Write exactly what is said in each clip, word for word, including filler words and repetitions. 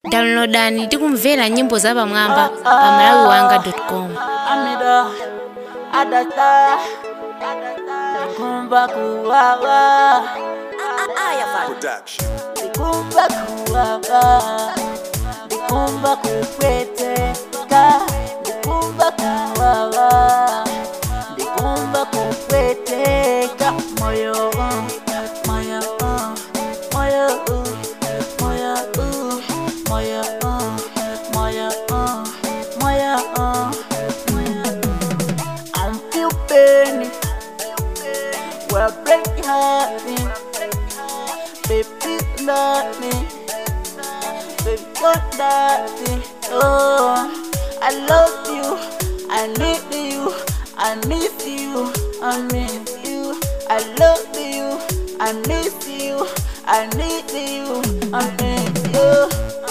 Downloadani tikumvera nyimbo za pamwamba pa malawi wanga dot com. Amida adata kumba kuwawa Production. kumba kuwawa kumba kupweteka kumba kuwawa kumba kupweteka moyo moyo moyo moyo moyo moyo moyo I'm feel pain well break your heart baby love me baby don't love me oh I love you I need you I need you I miss you I love you I need you I need you I miss you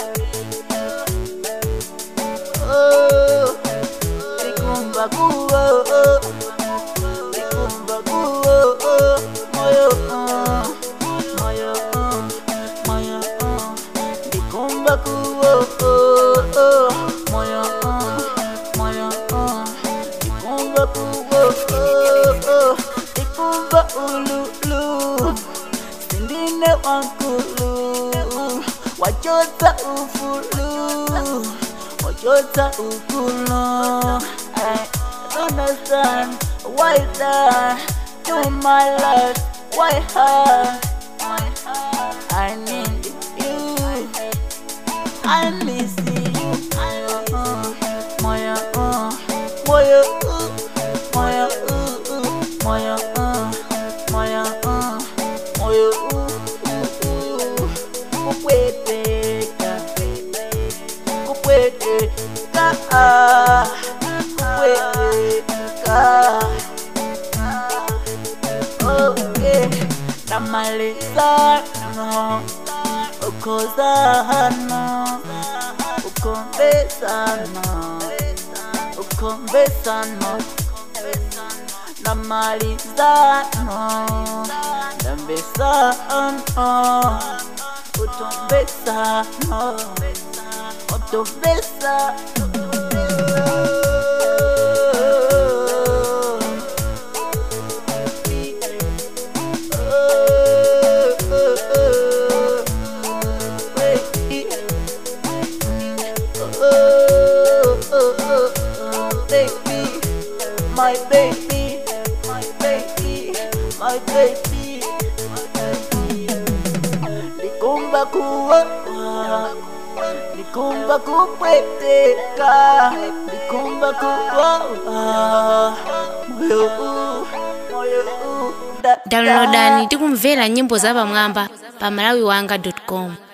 oh Tikumba kuo oh Tikumba kuo oh moyo oh moyo oh moyo oh Tikumba kuo oh oh moyo oh moyo oh Tikumba kuo oh oh Tikumba ululu Sindine wankulu Wachota ufulu Wachota ufulu I don't understand why that to my life why hard I need you I miss you Moya uh Moya uh Moya uh Moya uh Moya uh Moya uh Kupweteka Kupweteka okay, namaliza no, ukoza no, ukombesa no, ukombesa no, namaliza no, nambesa no, utombesa no, utombesa no. My baby, my baby, my baby, my baby. Nikumba kuwa, nikumba kupweteka, nikumba kuwa, moyo, moyo. Downloadani tikumvera nyimbo za pamwamba pa malawi wanga dot com.